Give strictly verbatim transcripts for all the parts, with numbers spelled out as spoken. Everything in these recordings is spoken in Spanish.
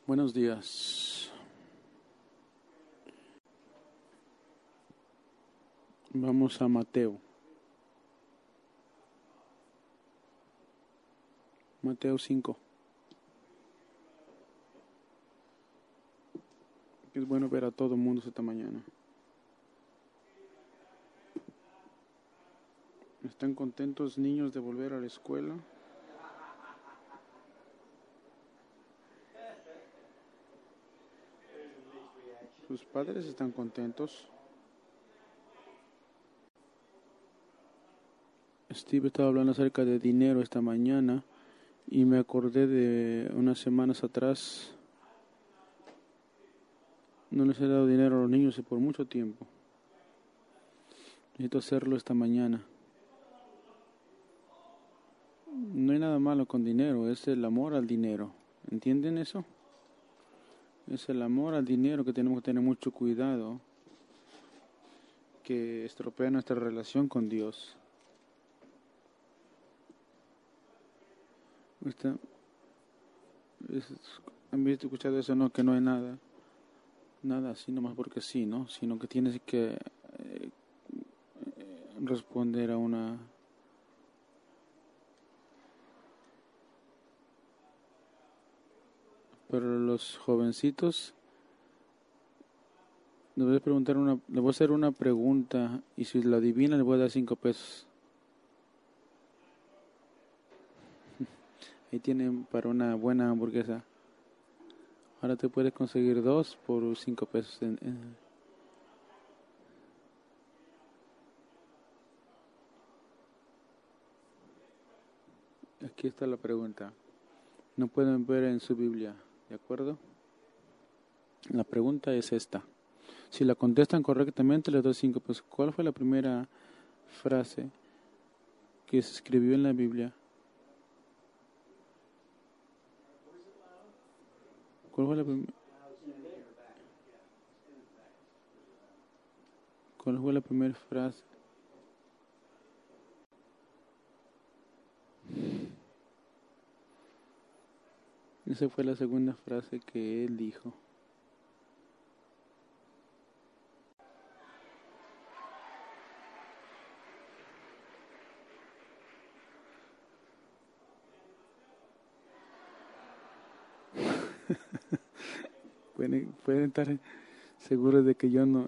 Buenos días. Vamos a Mateo. Mateo cinco. Es bueno ver a todo el mundo esta mañana. ¿Están contentos niños de volver a la escuela? ¿Sus padres están contentos? Steve estaba hablando acerca de dinero esta mañana y me acordé de unas semanas atrás. No les he dado dinero a los niños por mucho tiempo. Necesito hacerlo esta mañana. No hay nada malo con dinero, es el amor al dinero. ¿Entienden eso? Es el amor al dinero que tenemos que tener mucho cuidado, que estropea nuestra relación con Dios. Está, es, ¿Han visto, escuchado eso? No, que no hay nada, nada así nomás porque sí, ¿no? Sino que tienes que eh, responder a una pero los jovencitos, le voy a preguntar una, le voy a hacer una pregunta y si la adivina le voy a dar cinco pesos. Ahí tienen para una buena hamburguesa. Ahora te puedes conseguir dos por cinco pesos. En, en. Aquí está la pregunta. No pueden ver en su Biblia, ¿de acuerdo? La pregunta es esta. Si la contestan correctamente, les doy cinco pesos. ¿Cuál fue la primera frase que se escribió en la Biblia? ¿Cuál fue la primera? ¿Cuál fue la primera frase? Esa fue la segunda frase que él dijo. pueden, pueden estar seguros de que yo no...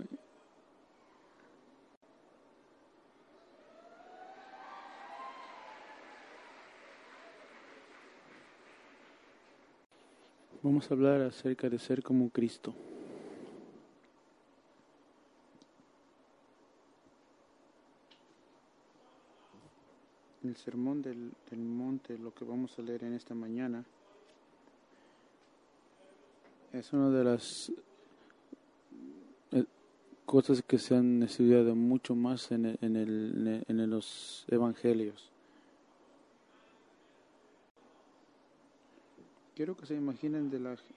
Vamos a hablar acerca de ser como Cristo. El sermón del, del monte, lo que vamos a leer en esta mañana, es una de las eh, cosas que se han estudiado mucho más en, el, en, el, en los evangelios. Quiero que se imaginen de la...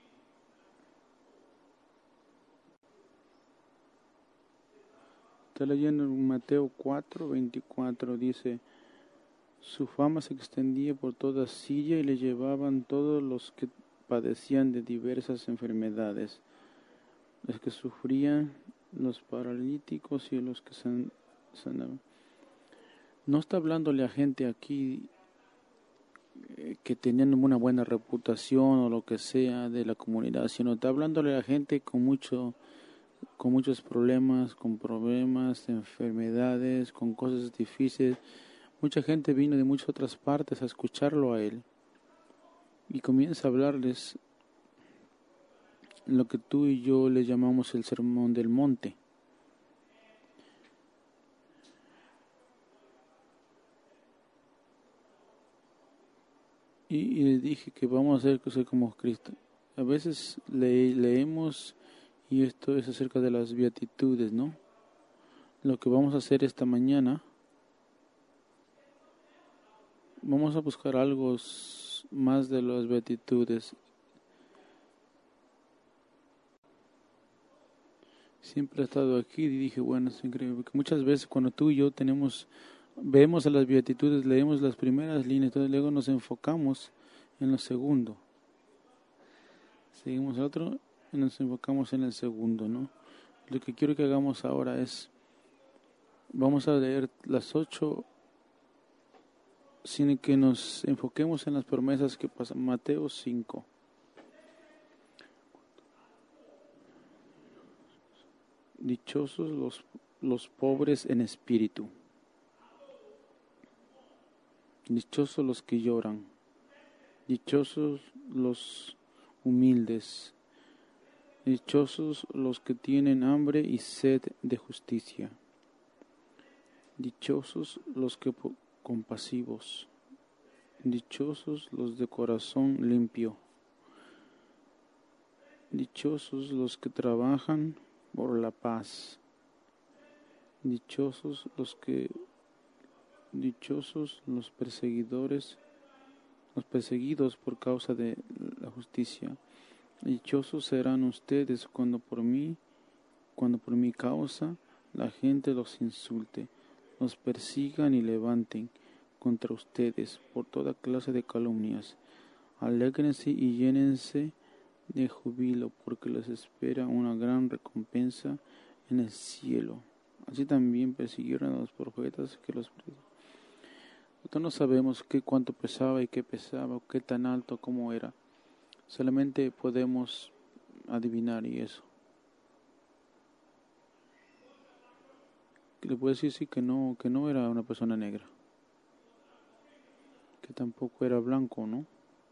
Está leyendo en Mateo cuatro, veinticuatro, dice: su fama se extendía por toda Siria y le llevaban todos los que padecían de diversas enfermedades, los que sufrían, los paralíticos y los que san, sanaban. No está hablándole a gente aquí eh, que tenían una buena reputación o lo que sea de la comunidad, sino está hablándole a gente con mucho, con muchos problemas, con problemas, enfermedades, con cosas difíciles. Mucha gente vino de muchas otras partes a escucharlo a él y comienza a hablarles lo que tú y yo le llamamos el sermón del monte. Y, y les dije que vamos a hacer cosas como Cristo. A veces le, leemos y esto es acerca de las beatitudes, ¿no? Lo que vamos a hacer esta mañana, vamos a buscar algo más de las beatitudes. Siempre he estado aquí y dije, bueno, es increíble, porque muchas veces cuando tú y yo tenemos, vemos a las beatitudes, leemos las primeras líneas, entonces luego nos enfocamos en lo segundo. Seguimos el otro y nos enfocamos en el segundo, ¿no? Lo que quiero que hagamos ahora es, vamos a leer las ocho sin que nos enfoquemos en las promesas que pasan. Mateo cinco. Dichosos los, los pobres en espíritu. Dichosos los que lloran. Dichosos los humildes. Dichosos los que tienen hambre y sed de justicia. Dichosos los que compasivos. Dichosos los de corazón limpio. Dichosos los que trabajan por la paz. Dichosos los que dichosos los perseguidores, los perseguidos por causa de la justicia. Dichosos serán ustedes cuando por mí, cuando por mi causa la gente los insulte, los persigan y levanten contra ustedes por toda clase de calumnias. Alégrense y llénense de júbilo, porque les espera una gran recompensa en el cielo. Así también persiguieron a los profetas que los nosotros no sabemos qué cuánto pesaba y qué pesaba, o qué tan alto, cómo era. Solamente podemos adivinar y eso. Le puedo decir sí que no, que no era una persona negra. Que tampoco era blanco, ¿no?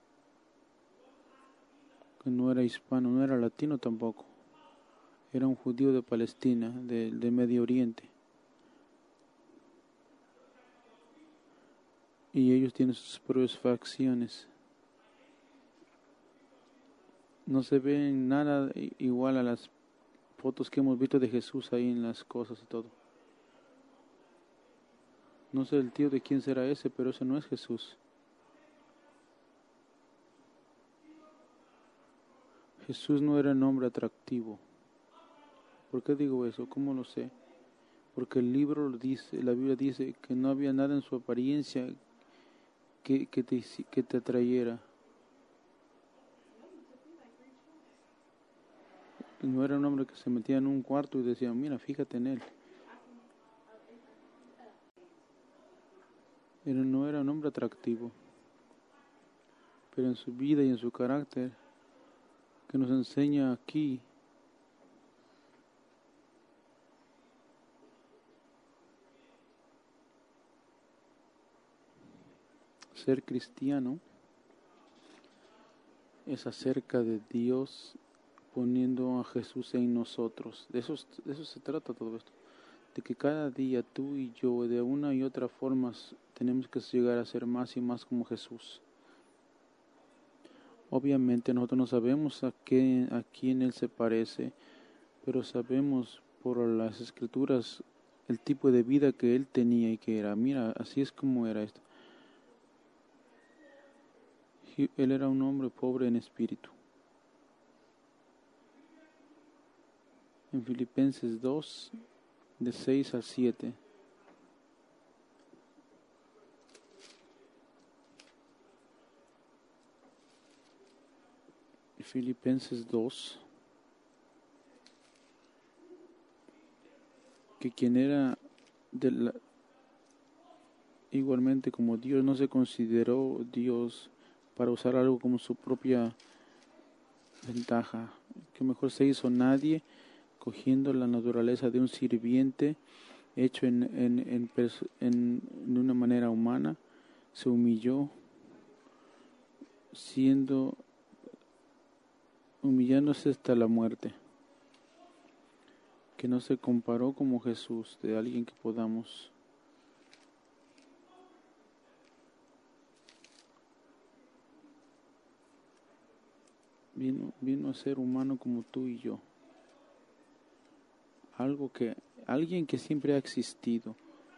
Que no era hispano, no era latino tampoco. Era un judío de Palestina, de, de Medio Oriente. Y ellos tienen sus propias facciones. No se ven nada igual a las fotos que hemos visto de Jesús ahí en las cosas y todo. No sé el tío de quién será ese, pero ese no es Jesús. Jesús no era un hombre atractivo. ¿Por qué digo eso? ¿Cómo lo sé? Porque el libro lo dice, la Biblia dice que no había nada en su apariencia que, que, te, que te atrayera. No era un hombre que se metía en un cuarto y decía, mira, fíjate en él. Pero no era un hombre atractivo. Pero en su vida y en su carácter, que nos enseña aquí, ser cristiano es acerca de Dios poniendo a Jesús en nosotros. De eso, de eso se trata todo esto. De que cada día tú y yo, de una y otra forma, tenemos que llegar a ser más y más como Jesús. Obviamente nosotros no sabemos a, qué, a quién Él se parece, pero sabemos por las Escrituras el tipo de vida que Él tenía y que era. Mira, así es como era esto. Él era un hombre pobre en espíritu. En Filipenses dos, de seis al siete. Filipenses dos, que quien era de la, igualmente como Dios, no se consideró Dios para usar algo como su propia ventaja, que mejor se hizo nadie, cogiendo la naturaleza de un sirviente, hecho en, en, en, en, en una manera humana, se humilló, siendo humillándose hasta la muerte, que no se comparó como Jesús, de alguien que podamos vino, vino a ser humano como tú y yo, algo que, alguien que siempre ha existido.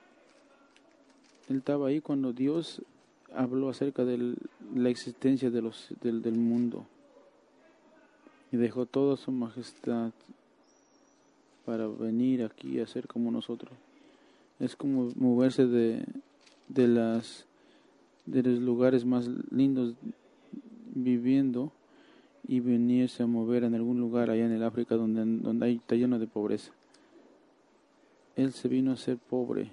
Él estaba ahí cuando Dios habló acerca de la existencia de los, del, del mundo. Y dejó toda su majestad para venir aquí a ser como nosotros. Es como moverse de, de, las, de los lugares más lindos viviendo y venirse a mover en algún lugar allá en el África donde, donde hay, está lleno de pobreza. Él se vino a ser pobre.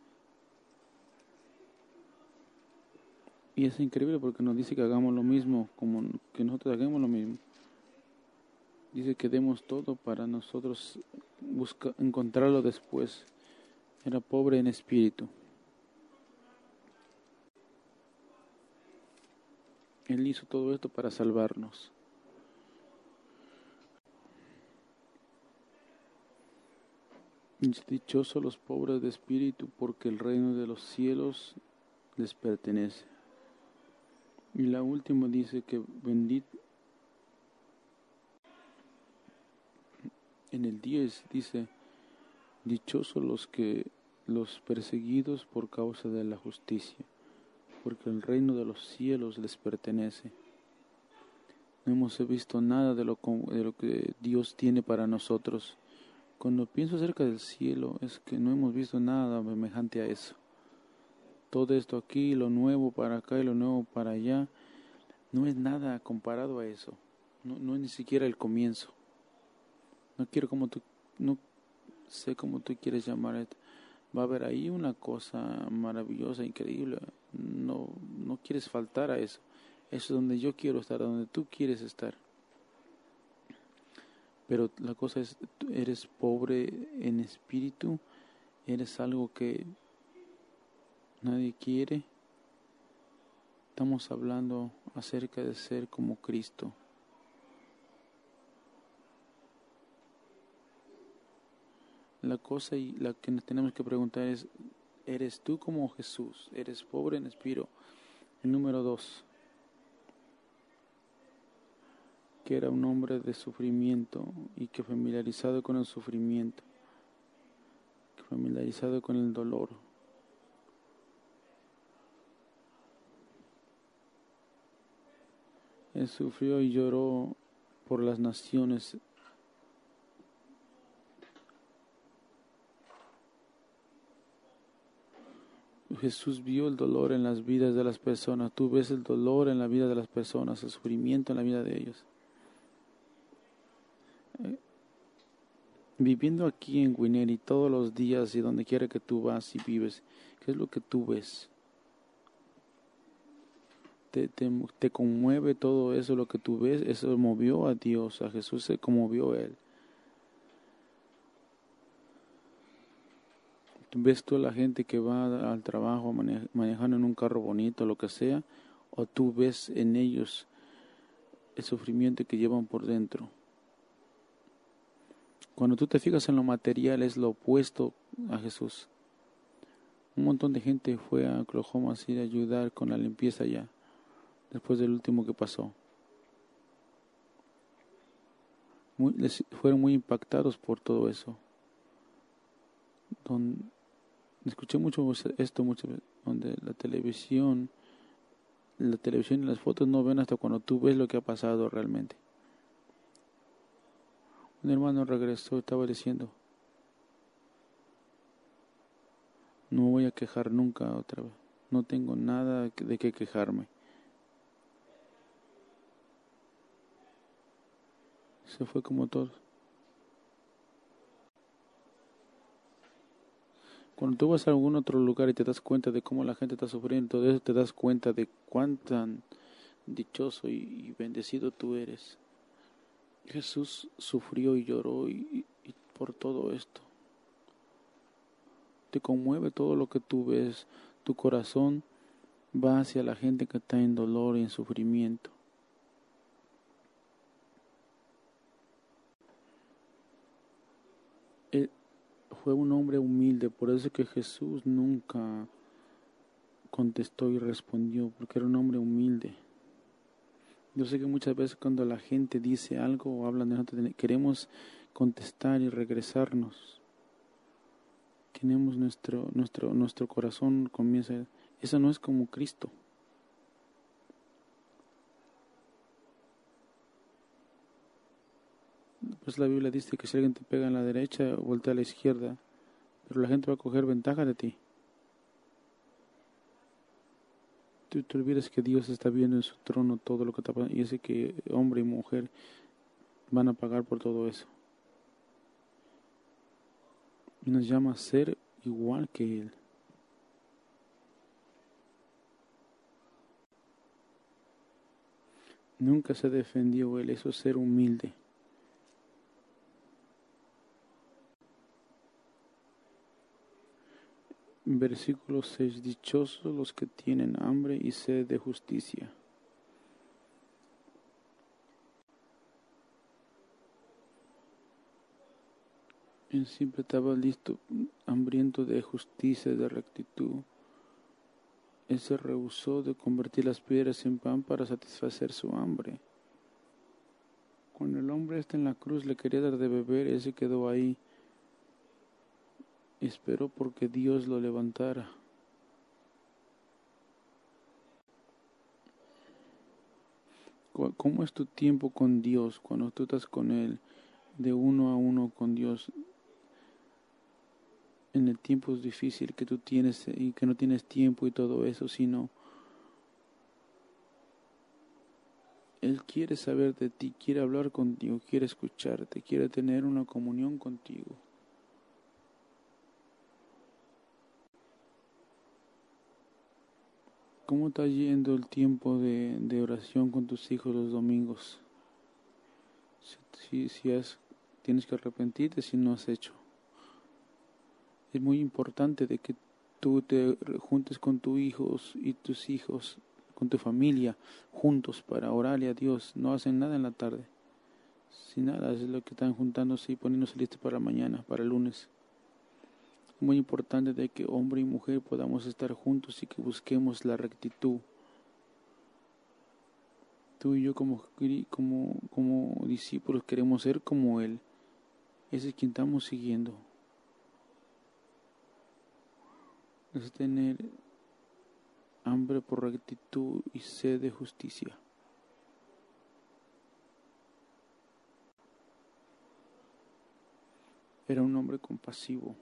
Y es increíble porque nos dice que hagamos lo mismo, como que nosotros hagamos lo mismo. Dice que demos todo para nosotros buscar, encontrarlo después. Era pobre en espíritu. Él hizo todo esto para salvarnos. Dichosos los pobres de espíritu, porque el reino de los cielos les pertenece. Y la última dice que bendito. En el diez dice, dichosos los que los perseguidos por causa de la justicia, porque el reino de los cielos les pertenece. No hemos visto nada de lo, de lo que Dios tiene para nosotros. Cuando pienso acerca del cielo, es que no hemos visto nada semejante a eso. Todo esto aquí, lo nuevo para acá y lo nuevo para allá, no es nada comparado a eso. No, no es ni siquiera el comienzo. No quiero como tú, no sé cómo tú quieres llamar esto. Va a haber ahí una cosa maravillosa, increíble. No, no quieres faltar a eso. Eso es donde yo quiero estar, donde tú quieres estar. Pero la cosa es, eres pobre en espíritu, eres algo que nadie quiere. Estamos hablando acerca de ser como Cristo. La cosa y la que nos tenemos que preguntar es, ¿eres tú como Jesús? ¿Eres pobre en espíritu? El número dos, que era un hombre de sufrimiento y que familiarizado con el sufrimiento, que familiarizado con el dolor. Él sufrió y lloró por las naciones. Jesús vio el dolor en las vidas de las personas. Tú ves el dolor en la vida de las personas, el sufrimiento en la vida de ellos. Eh, viviendo aquí en Guineri todos los días y donde quiera que tú vas y vives, ¿qué es lo que tú ves? Te, te, te conmueve todo eso, lo que tú ves, eso movió a Dios, a Jesús se conmovió a Él. ¿Ves tú a la gente que va al trabajo mane- manejando en un carro bonito, lo que sea? ¿O tú ves en ellos el sufrimiento que llevan por dentro? Cuando tú te fijas en lo material es lo opuesto a Jesús. Un montón de gente fue a Oklahoma a ir a ayudar con la limpieza allá, después del último que pasó. Muy, les, fueron muy impactados por todo eso. Don, escuché mucho esto muchas veces, donde la televisión, la televisión y las fotos no ven hasta cuando tú ves lo que ha pasado realmente. Un hermano regresó y estaba diciendo, no me voy a quejar nunca otra vez, no tengo nada de qué quejarme. Se fue como todos. Cuando tú vas a algún otro lugar y te das cuenta de cómo la gente está sufriendo, todo eso te das cuenta de cuán tan dichoso y, y bendecido tú eres. Jesús sufrió y lloró y, y por todo esto. Te conmueve todo lo que tú ves. Tu corazón va hacia la gente que está en dolor y en sufrimiento. Él fue un hombre humilde, por eso es que Jesús nunca contestó y respondió, porque era un hombre humilde. Yo sé que muchas veces cuando la gente dice algo o hablan de nosotros, queremos contestar y regresarnos. Tenemos nuestro, nuestro, nuestro corazón comienza. Eso no es como Cristo. Pues la Biblia dice que si alguien te pega en la derecha, voltea a la izquierda, pero la gente va a coger ventaja de ti. tú te olvidas que Dios está viendo en su trono todo lo que está pasando y dice que hombre y mujer van a pagar por todo eso. Y nos llama a ser igual que Él. Nunca se defendió Él, eso es ser humilde. Versículo seis. Dichosos los que tienen hambre y sed de justicia. Él siempre estaba listo, hambriento de justicia, de rectitud. Él se rehusó de convertir las piedras en pan para satisfacer su hambre. Cuando el hombre está en la cruz le quería dar de beber, él se quedó ahí. Esperó porque Dios lo levantara. ¿Cómo es tu tiempo con Dios cuando tú estás con Él, de uno a uno con Dios? En el tiempo es difícil que tú tienes y que no tienes tiempo y todo eso, sino Él quiere saber de ti, quiere hablar contigo, quiere escucharte, quiere tener una comunión contigo. ¿Cómo está yendo el tiempo de, de oración con tus hijos los domingos? Si, si has, tienes que arrepentirte si no has hecho. Es muy importante de que tú te juntes con tus hijos y tus hijos, con tu familia, juntos para orarle a Dios. No hacen nada en la tarde. Sin nada, es lo que están juntándose y poniéndose listos para mañana, para el lunes. Es muy importante de que hombre y mujer podamos estar juntos y que busquemos la rectitud. Tú y yo como, como, como discípulos queremos ser como Él. Ese es quien estamos siguiendo. Es tener hambre por rectitud y sed de justicia. Era un hombre compasivo.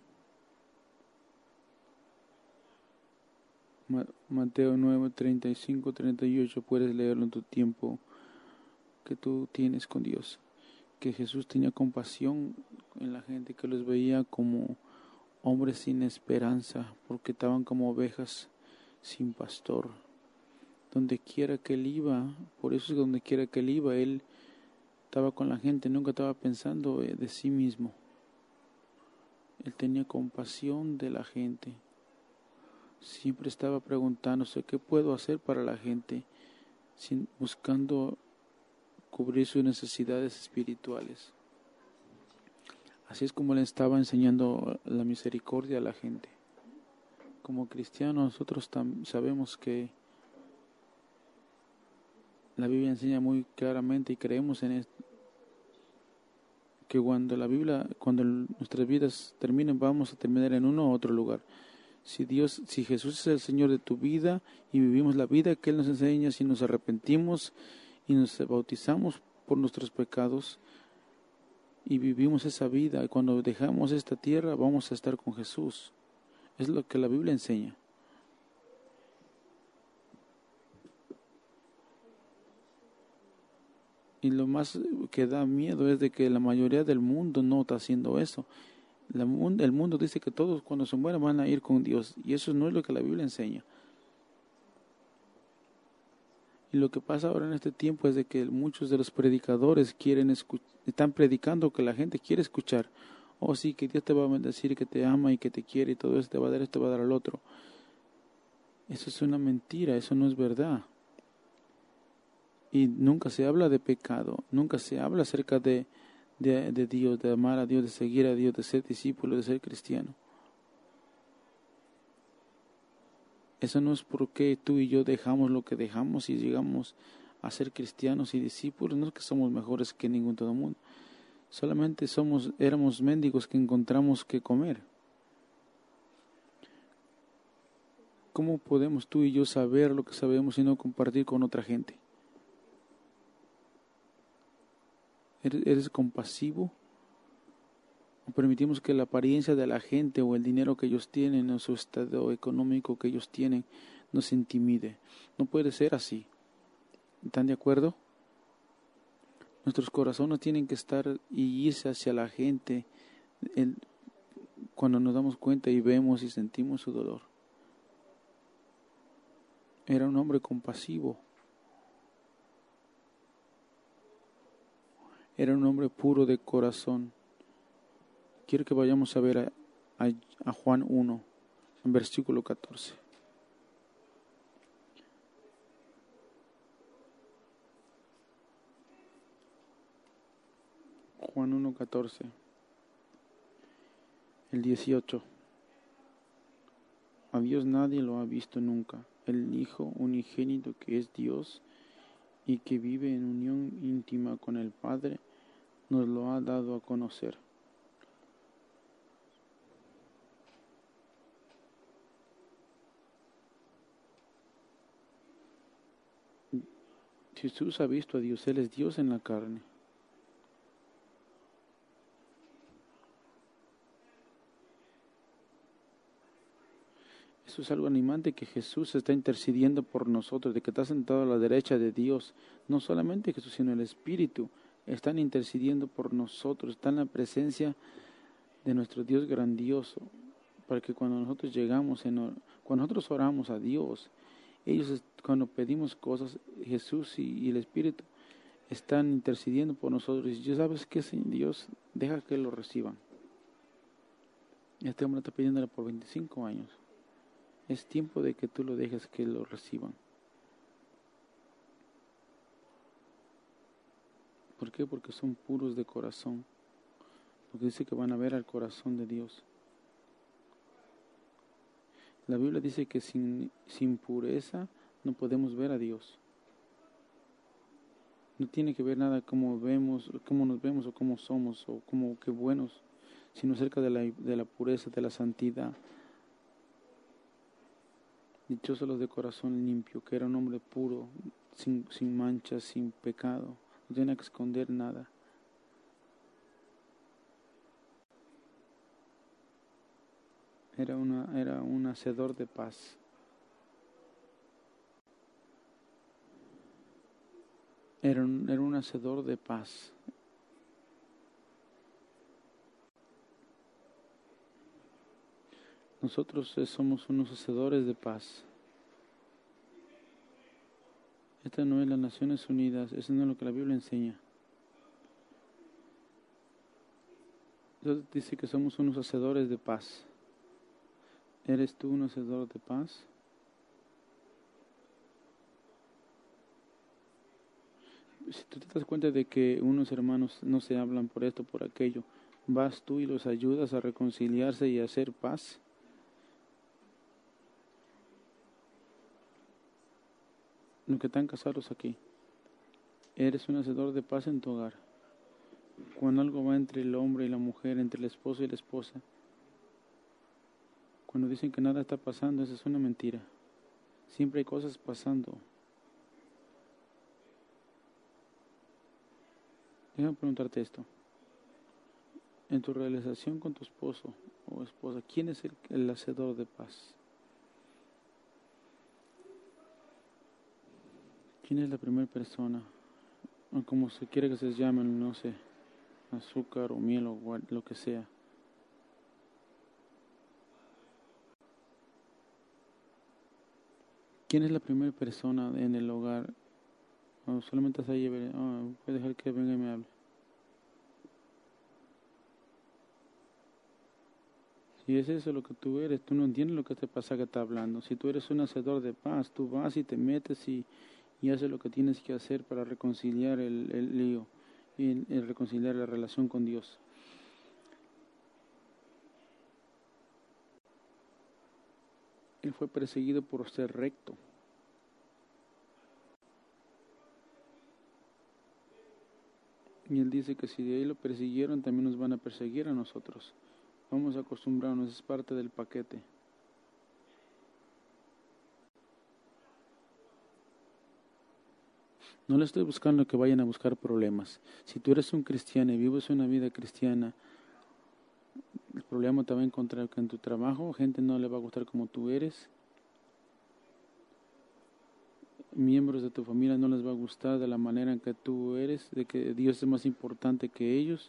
Mateo nueve, treinta y cinco, treinta y ocho, puedes leerlo en tu tiempo que tú tienes con Dios. Que Jesús tenía compasión en la gente, que los veía como hombres sin esperanza, porque estaban como ovejas sin pastor. Donde quiera que él iba, por eso es que donde quiera que él iba, él estaba con la gente, nunca estaba pensando de sí mismo. Él tenía compasión de la gente. Siempre estaba preguntándose qué puedo hacer para la gente, sin, buscando cubrir sus necesidades espirituales. Así es como le estaba enseñando la misericordia a la gente. Como cristianos nosotros tam- sabemos que la Biblia enseña muy claramente y creemos en esto, que cuando la Biblia, cuando el, nuestras vidas terminen, vamos a terminar en uno u otro lugar. Si Dios, si Jesús es el Señor de tu vida y vivimos la vida que Él nos enseña, si nos arrepentimos y nos bautizamos por nuestros pecados y vivimos esa vida, y cuando dejamos esta tierra vamos a estar con Jesús. Es lo que la Biblia enseña. Y lo más que da miedo es de que la mayoría del mundo no está haciendo eso. La, el mundo dice que todos cuando se mueran van a ir con Dios, y eso no es lo que la Biblia enseña. Y lo que pasa ahora en este tiempo es de que muchos de los predicadores quieren están predicando que la gente quiere escuchar. Oh sí, que Dios te va a bendecir, que te ama y que te quiere y todo eso, te va a dar esto, te va a dar al otro. Eso es una mentira, eso no es verdad. Y nunca se habla de pecado, nunca se habla acerca de, de, de Dios, de amar a Dios, de seguir a Dios, de ser discípulo, de ser cristiano. Eso no es porque tú y yo dejamos lo que dejamos y llegamos a ser cristianos y discípulos, no es que somos mejores que ningún todo mundo. Solamente somos, éramos mendigos que encontramos que comer. ¿Cómo podemos tú y yo saber lo que sabemos y no compartir con otra gente? ¿Eres, eres compasivo? ¿O permitimos que la apariencia de la gente o el dinero que ellos tienen o su estado económico que ellos tienen nos intimide. No puede ser así. ¿Están de acuerdo? Nuestros corazones tienen que estar y irse hacia la gente el, cuando nos damos cuenta y vemos y sentimos su dolor. Era un hombre compasivo. Era un hombre puro de corazón. Quiero que vayamos a ver a, a, a Juan uno, en versículo catorce. Juan uno, catorce. El dieciocho. A Dios nadie lo ha visto nunca. El Hijo unigénito que es Dios y que vive en unión íntima con el Padre, nos lo ha dado a conocer. Jesús ha visto a Dios, Él es Dios en la carne. Eso es algo animante, que Jesús está intercediendo por nosotros, de que está sentado a la derecha de Dios. No solamente Jesús, sino el Espíritu. Están intercediendo por nosotros, está en la presencia de nuestro Dios grandioso, para que cuando nosotros llegamos, en, cuando nosotros oramos a Dios, ellos cuando pedimos cosas, Jesús y, y el Espíritu están intercediendo por nosotros. Y ya sabes que Dios deja que lo reciban. Este hombre está pidiéndole por veinticinco años. Es tiempo de que tú lo dejes que lo reciban. ¿Por qué? Porque son puros de corazón. Porque dice que van a ver al corazón de Dios. La Biblia dice que sin, sin pureza no podemos ver a Dios. No tiene que ver nada cómo vemos, cómo nos vemos o cómo somos o cómo qué buenos, sino acerca de la, de la pureza, de la santidad. Dichosos los de corazón limpio, que era un hombre puro, sin, sin manchas, sin pecado. No tenía que esconder nada. Era, una, era un hacedor de paz. Era un, era un hacedor de paz. Nosotros somos unos hacedores de paz. Esta no es las Naciones Unidas, eso no es lo que la Biblia enseña. Dios dice que somos unos hacedores de paz. ¿Eres tú un hacedor de paz? Si tú te das cuenta de que unos hermanos no se hablan por esto, por aquello, ¿vas tú y los ayudas a reconciliarse y a hacer paz? Los que están casados aquí, eres un hacedor de paz en tu hogar. Cuando algo va entre el hombre y la mujer, entre el esposo y la esposa, cuando dicen que nada está pasando, eso es una mentira. Siempre hay cosas pasando. Déjame preguntarte esto. En tu realización con tu esposo o esposa, ¿quién es el, el hacedor de paz? ¿Quién es la primera persona? O como se quiere que se llamen, no sé, azúcar o miel o lo que sea. ¿Quién es la primera persona en el hogar? O solamente estás ahí, oh, voy a dejar que venga y me hable. Si es eso lo que tú eres, tú no entiendes lo que te pasa que está hablando. Si tú eres un hacedor de paz, tú vas y te metes y, y haces lo que tienes que hacer para reconciliar el, el lío y el, el reconciliar la relación con Dios. Él fue perseguido por ser recto. Y él dice que si de ahí lo persiguieron, también nos van a perseguir a nosotros. Vamos a acostumbrarnos, es parte del paquete. No le estoy buscando que vayan a buscar problemas. Si tú eres un cristiano y vives una vida cristiana, el problema te va a encontrar que en tu trabajo gente no le va a gustar como tú eres. miembros de tu familia no les va a gustar de la manera en que tú eres, de que Dios es más importante que ellos.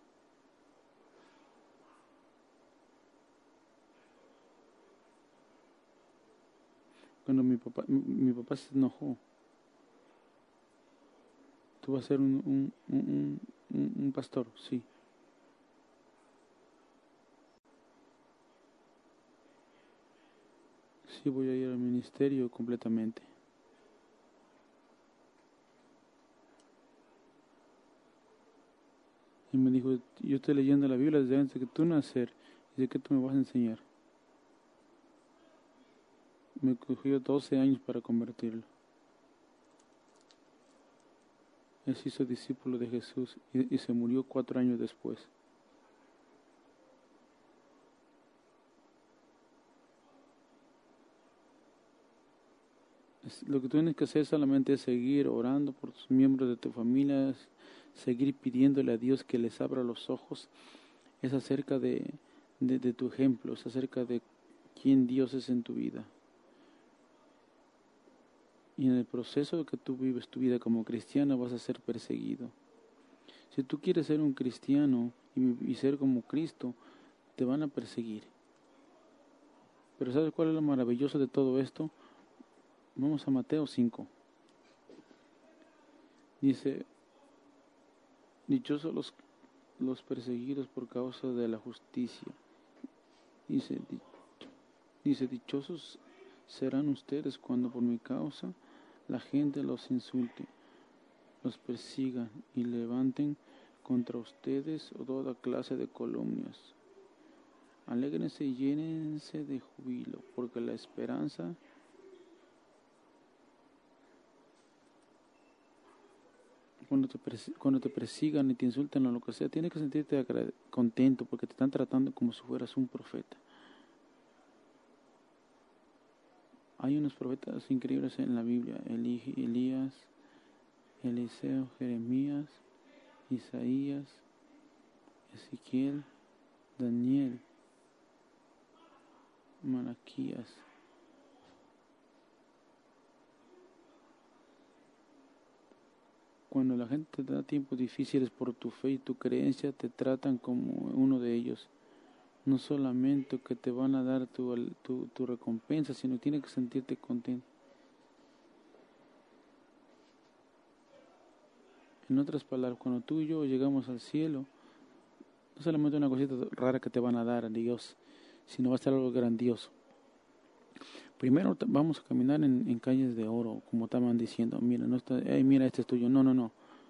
Cuando mi papá, mi, mi papá se enojó, tú vas a ser un, un, un, un, un pastor, sí. Sí, voy a ir al ministerio completamente. Y me dijo, yo estoy leyendo la Biblia desde antes de que tú nacer, y de qué tú me vas a enseñar. Me cogió doce años para convertirlo. Él se hizo discípulo de Jesús y, y se murió cuatro años después. Es, lo que tú tienes que hacer solamente es seguir orando por tus miembros de tu familia, seguir pidiéndole a Dios que les abra los ojos. Es acerca de, de, de tu ejemplo, es acerca de quién Dios es en tu vida. Y en el proceso de que tú vives tu vida como cristiano vas a ser perseguido. Si tú quieres ser un cristiano y, y ser como Cristo, te van a perseguir. Pero ¿sabes cuál es lo maravilloso de todo esto? Vamos a Mateo cinco. Dice, dichosos los, los perseguidos por causa de la justicia. Dice, di, dice, dichosos serán ustedes cuando por mi causa la gente los insulte, los persigan y levanten contra ustedes toda clase de calumnias. Alégrense y llénense de júbilo, porque la esperanza cuando te, cuando te persigan y te insulten o lo que sea, tienes que sentirte contento porque te están tratando como si fueras un profeta. Hay unos profetas increíbles en la Biblia, Elías, Eliseo, Jeremías, Isaías, Ezequiel, Daniel, Malaquías. Cuando la gente te da tiempos difíciles por tu fe y tu creencia, te tratan como uno de ellos. No solamente que te van a dar tu, tu, tu recompensa, sino tienes que sentirte contento. En otras palabras, cuando tú y yo llegamos al cielo, no solamente una cosita rara que te van a dar a Dios, sino va a ser algo grandioso. Primero vamos a caminar en, en calles de oro, como estaban diciendo, mira, no está, hey, mira, este es tuyo. No, no, no.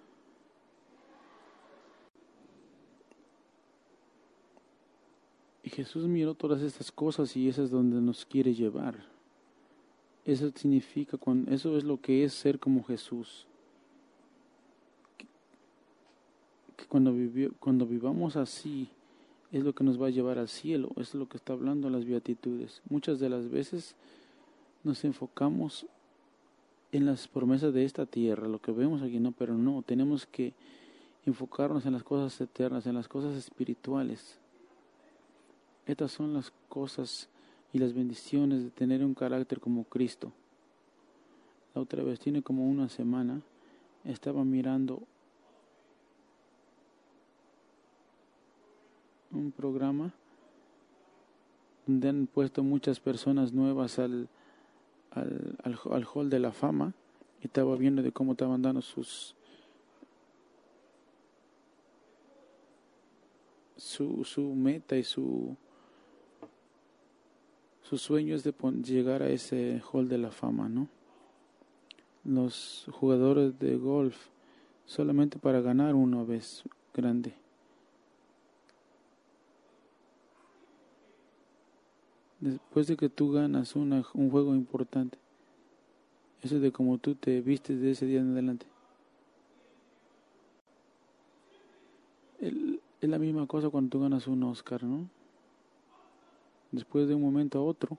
Y Jesús miró todas estas cosas y eso es donde nos quiere llevar. Eso significa, cuando, eso es lo que es ser como Jesús. Que, que cuando, vivió, cuando vivamos así, es lo que nos va a llevar al cielo. Eso es lo que está hablando las beatitudes. Muchas de las veces nos enfocamos en las promesas de esta tierra, lo que vemos aquí, no, pero no, tenemos que enfocarnos en las cosas eternas, en las cosas espirituales. Estas son las cosas y las bendiciones de tener un carácter como Cristo. La otra vez, tiene como una semana, estaba mirando un programa donde han puesto muchas personas nuevas al, al, al, al Hall de la Fama, y estaba viendo de cómo estaban dando sus su, su meta y su su sueño es de llegar a ese Hall de la Fama, ¿no? Los jugadores de golf solamente para ganar una vez grande. Después de que tú ganas una, un juego importante, eso es de cómo tú te vistes de ese día en adelante. El, es la misma cosa cuando tú ganas un Oscar, ¿no? Después de un momento a otro,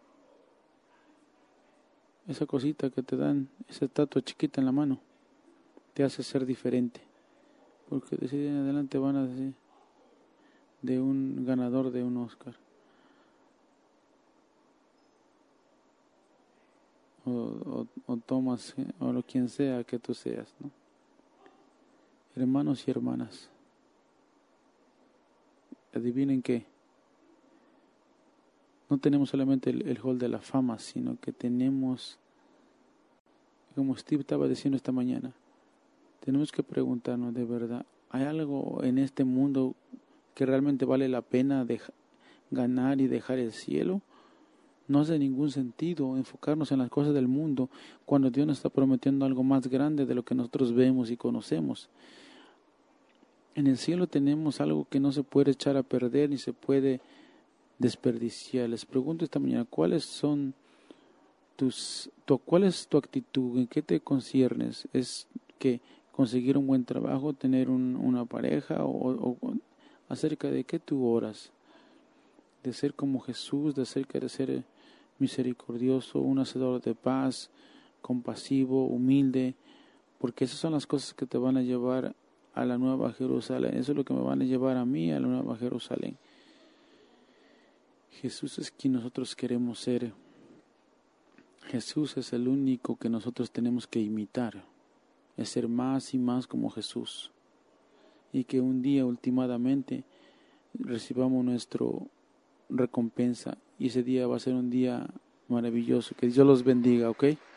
esa cosita que te dan, esa estatua chiquita en la mano, te hace ser diferente. Porque de ese día en adelante van a decir de un ganador de un Oscar. o, o, o Tomás o lo quien sea que tú seas, ¿no? Hermanos y hermanas, adivinen qué, no tenemos solamente el, el hall de la fama, sino que tenemos, como Steve estaba diciendo esta mañana, tenemos que preguntarnos de verdad, ¿hay algo en este mundo que realmente vale la pena dejar, ganar y dejar el cielo? No hace ningún sentido enfocarnos en las cosas del mundo cuando Dios nos está prometiendo algo más grande de lo que nosotros vemos y conocemos. En el cielo tenemos algo que no se puede echar a perder ni se puede desperdiciar. Les pregunto esta mañana, ¿cuáles son tus, tu, cuál es tu actitud? ¿En qué te conciernes? ¿Es que conseguir un buen trabajo, tener un, una pareja o, o acerca de qué tú oras? De ser como Jesús, de acerca de ser misericordioso, un hacedor de paz, compasivo, humilde, porque esas son las cosas que te van a llevar a la Nueva Jerusalén. Eso es lo que me van a llevar a mí a la Nueva Jerusalén. Jesús es quien nosotros queremos ser. Jesús es el único que nosotros tenemos que imitar, es ser más y más como Jesús, y que un día últimamente recibamos nuestra recompensa, y ese día va a ser un día maravilloso. Que Dios los bendiga, ¿ok?